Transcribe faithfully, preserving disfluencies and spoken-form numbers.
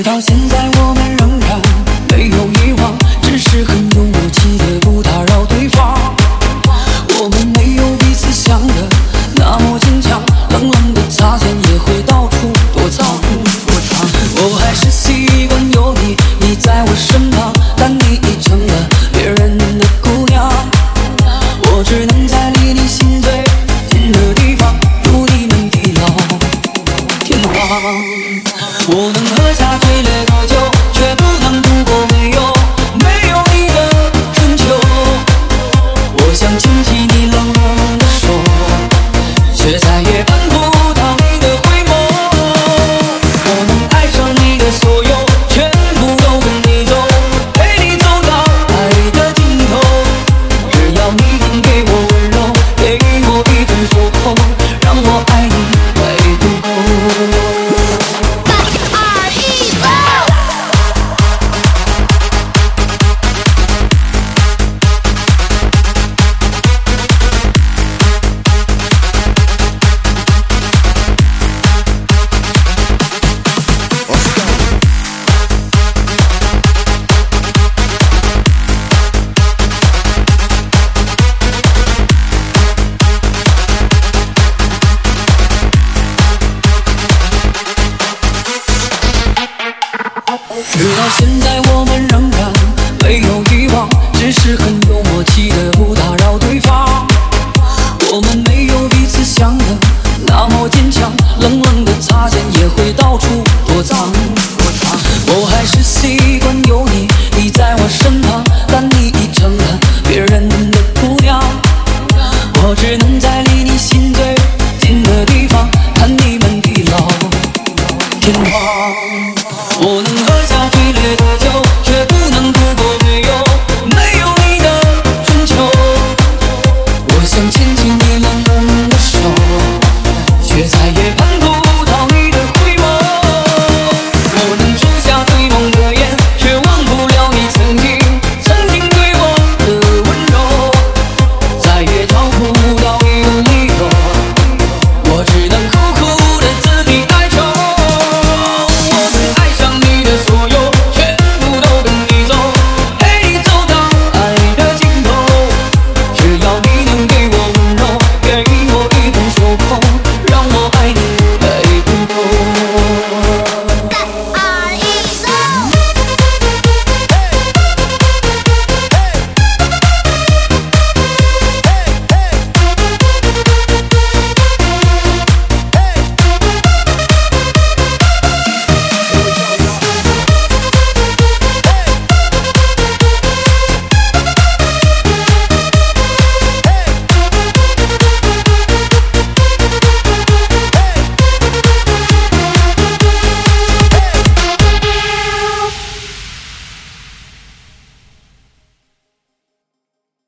到现在我们仍然没有遗忘，只是很有默契的不打扰对方。我们没有彼此想的那么坚强，冷冷的擦肩也会到处躲藏。我还是习惯有你，你在我身旁，但你已成了别人的姑娘。我只能在离你心最近的地方，祝你们地老天荒。我能喝下最烈的酒，却不能度过没有没有你的春秋。我想牵起你冷冷的手，却再也办不到你的回眸。我能爱上你的所有，全部都跟你走，陪你走到爱的尽头。只要你能给我温柔，给我一份守候，让我爱你会足够。直到现在我们仍然没有遗忘，只是很有默契的不打扰对方。我们没有彼此想的那么坚强，冷冷的擦肩也会到处躲藏。我还是习惯有你，你在我身旁，但你已成了别人的姑娘。我只能在离你心最近的地方，看你们地老天荒。